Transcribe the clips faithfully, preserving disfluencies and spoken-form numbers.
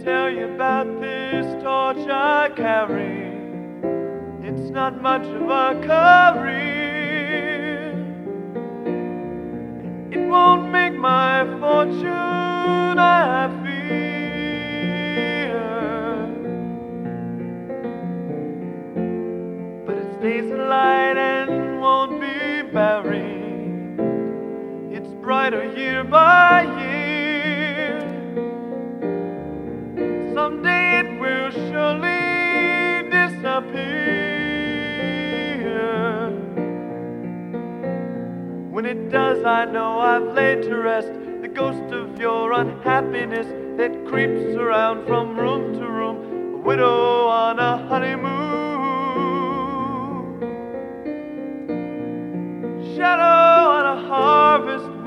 tell you about this torch I carry. It's not much of a career. It won't make my fortune, I fear, but it stays alight and won't be buried. It's brighter year by year. Someday it will surely disappear. When it does, I know I've laid to rest the ghost of your unhappiness that creeps around from room to room, a widow on a honeymoon, shadow on a harvest moon.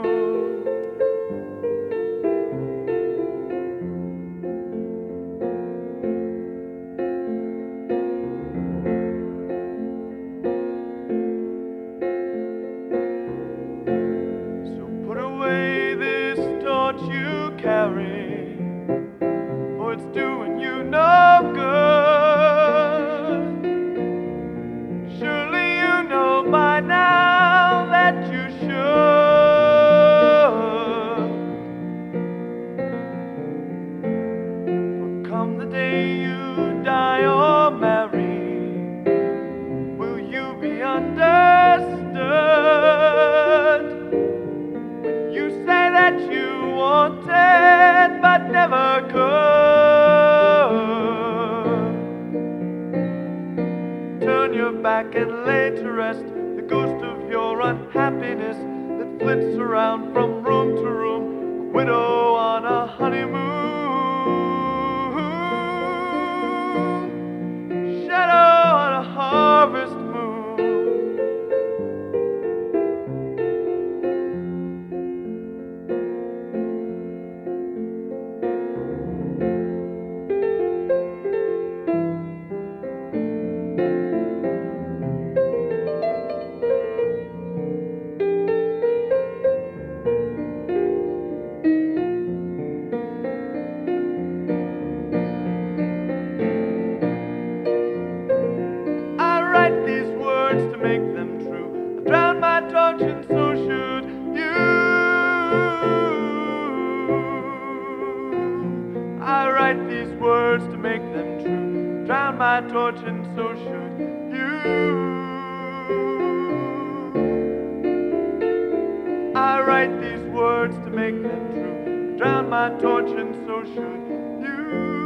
You carry, for it's doing you no good. Surely you know by now that you should. For come the day you die or marry, will you be understood? When you say that you wanted but never could, turn your back and lay to rest the ghost of your unhappiness that flits around from room to room, a widow on a honeymoon, shadow on a harvest moon. To make them true, I drown my torch and so should you. I write these words to make them true, drown my torch and so should you. I write these words to make them true, drown my torch and so should you.